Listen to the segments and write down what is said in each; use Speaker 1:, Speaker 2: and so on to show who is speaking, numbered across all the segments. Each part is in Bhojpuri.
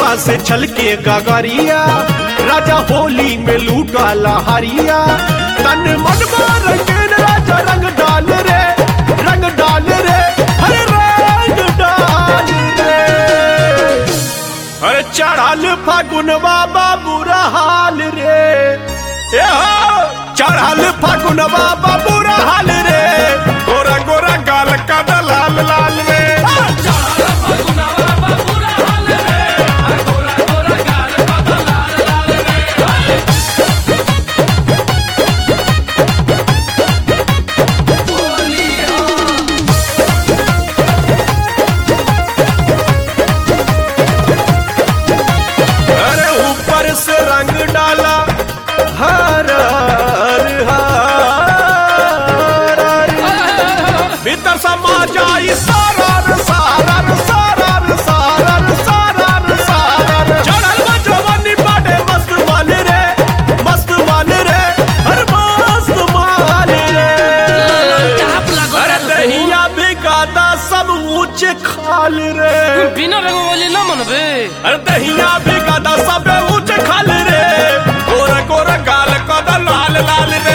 Speaker 1: गौवा से छल के गगरिया राजा होली में लूटा लहरिया तन मन रंगीन राजा रंग डाल रे रंग डाल रे हरे रंग डाल रे अरे चढ़ाल फागुन बाबा बुरा हाल रे चढ़ाल फागुन बाबा बुरा हाल रे गोरा गोरा गाल का लाल लाल रे से रंग डाला हर भीतर समा जाई सारर सारर सारर सारर सारर सारर चढ़ल जवानी बाटे मस्त माल रे हर मस्त माल रे अरे दहिया भी गादा सब ऊंचे खाल रे
Speaker 2: बिना रंग वाले ना मनबे
Speaker 1: अरे दहिया भी गादा सब ऊंचे खाल रे गोरा गोरा गाल कदा लाल लाल रे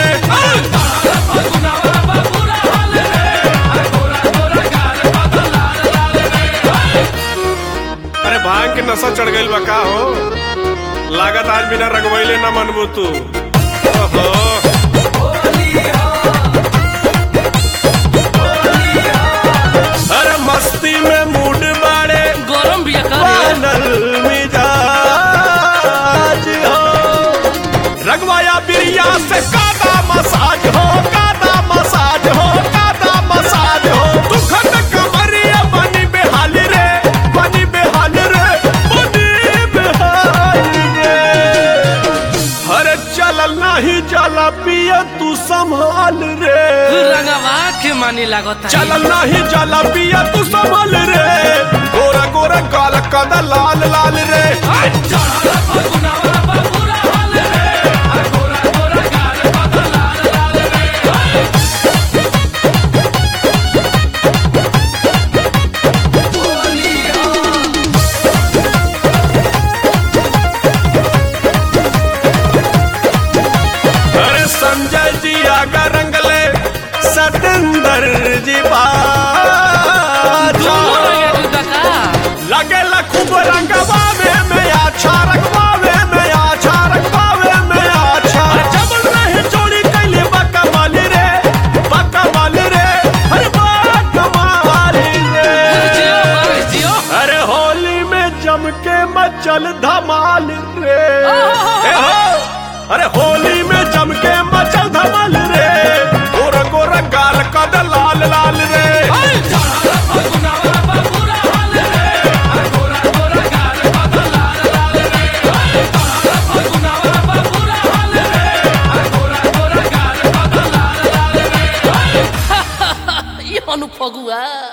Speaker 1: अरे भांग के नशा चढ़ गइल बा का हो लागत आज बिना रंगवैले ना मनबू तू ओहो अरे मस्ती में मूड बाड़े
Speaker 2: गरम भी
Speaker 1: मिजाज हो रंगवाया बिरिया से कादा मसाज हो कादा मसाज हो कादा मसाज हो दुखद कमरिया बनी बेहाल रे बनी बेहाल रे बनी बेहाल रे हरे चलल नहीं जाला पिया तू संभाल रे
Speaker 2: रंगवा के मानी लागता
Speaker 1: चलल नहीं जाला पिया तू संभाल रे